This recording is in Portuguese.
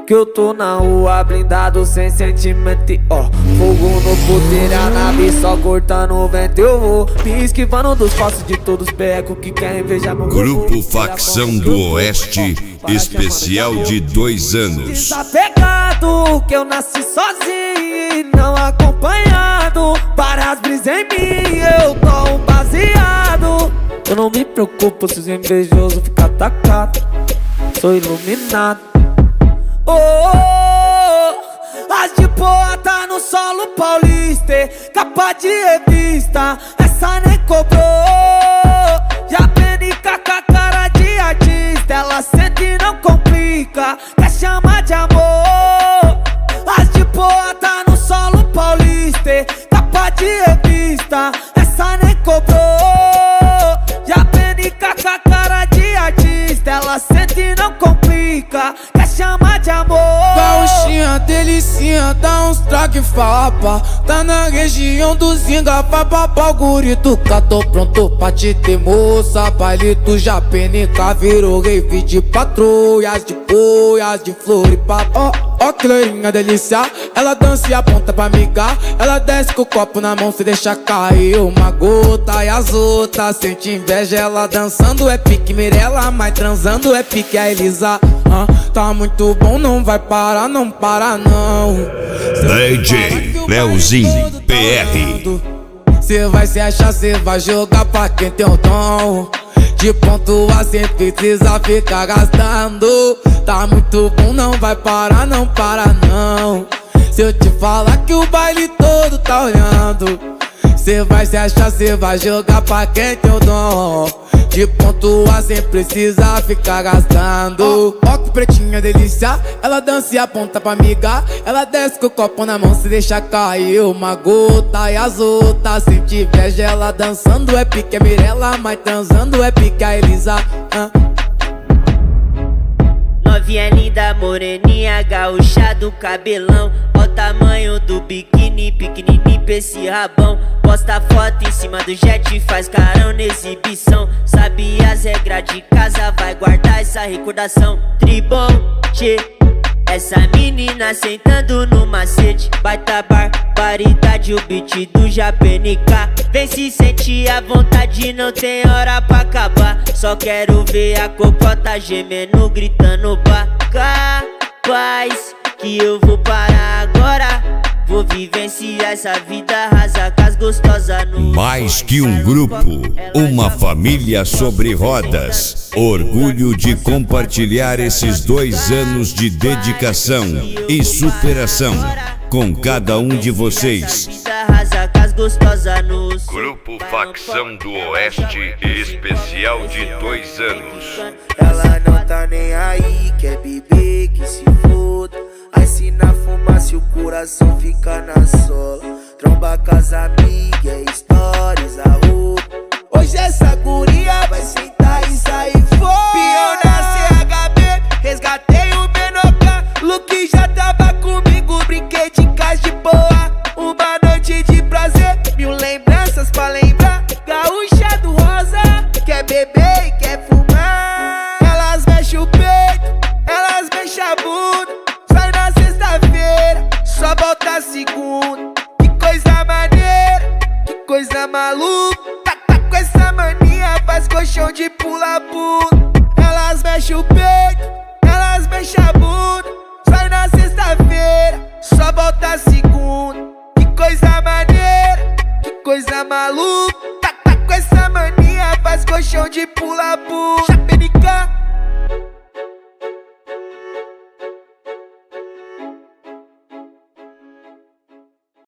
Que eu tô na rua blindado sem sentimento, ó. Fogo no puteiro, a nave só cortando o vento. Eu vou me esquivando dos passos de todos os pecos que querem invejar meu Grupo Facção do Oeste, especial de 2 anos. Desapegado, que eu nasci sozinho e não acompanhado. Várias brisas em mim, eu tô baseado. Eu não me preocupo se os invejosos ficam atacados. Sou iluminado. Oh, as de boa tá no solo paulista, capa de revista, essa nem cobrou. E a PNK com a cara de artista, ela sente e não complica, quer chamar de amor. As de boa tá no solo paulista, capa de revista, essa nem cobrou. E a PNK com a cara de artista, ela sente e não complica, quer chamar de amor. Gauchinha, delicinha, dá uns traque fapa. Tá na região do Zinga, papapá, o gurito cá, tô pronto pra te ter moça. Palito já PNK virou rave de patrulhas, de boias, de floripapo. Ó que loirinha delícia, ela dança e aponta pra amigar. Ela desce com o copo na mão, se deixa cair uma gota. E as outras sente inveja, ela dançando é pique Mirella, mas transando é pique a Elisa. Tá muito bom, não vai parar, não para não. DJ Leozinho PR. Cê vai se achar, cê vai jogar pra quem tem o dom de pontuar sem precisar ficar gastando. Tá muito bom, não vai parar, não para não. Se eu te falar que o baile todo tá olhando, cê vai se achar, cê vai jogar pra quem tem o dom de pontuar sem precisar ficar gastando. Ó que pretinha delícia, ela dança e aponta pra amiga. Ela desce com o copo na mão, se deixa cair uma gota. E as outras sente inveja, ela dançando é pique a Mirella, mas transando é pique a Elisa. Novinha linda, moreninha, gaúcha do cabelão. Ó o tamanho do biquíni, pequenininho pra esse rabão. Posta foto em cima do jet, faz carão na exibição. Sabe as regras de casa, vai guardar essa recordação. Tribom, tchê, essa menina sentando no macete. Baita barbaridade, o beat do PNK. Vem se sentir à vontade, não tem hora pra acabar. Só quero ver a cocota gemendo, gritando pá. Capaz que eu vou parar agora. Vou vivenciar essa vida rasa com as gostosas no... Mais que um grupo, uma família sobre rodas. Orgulho de compartilhar esses 2 anos de dedicação e superação com cada um de vocês. Grupo Facção do Oeste, especial de 2 anos. Ela não tá nem aí, quer beber, que se foda. Aí se na fumaça o coração fica na sola. Tromba com as amigas, stories, a roupa. Hoje essa guria vai sentar e sair fora. Pião na CHB, resgatei o Benoca. Luke já tava comigo, brinquei de casa de boa. Uma noite de prazer, 1000 lembranças pra lembrar. Gaúcha do rosa, quer beber e quer fumar. Elas mexem o peito, elas mexem a bunda. Sai na sexta-feira, só volta segunda. Que coisa maneira, que coisa maluca. Tá com essa mania, faz colchão de pula-pula. Elas mexem o peito, elas mexem a bunda. Sai na sexta-feira, só volta segunda. Que coisa maneira, que coisa maluca. Tá com essa mania, faz colchão de pula-pula. PNK.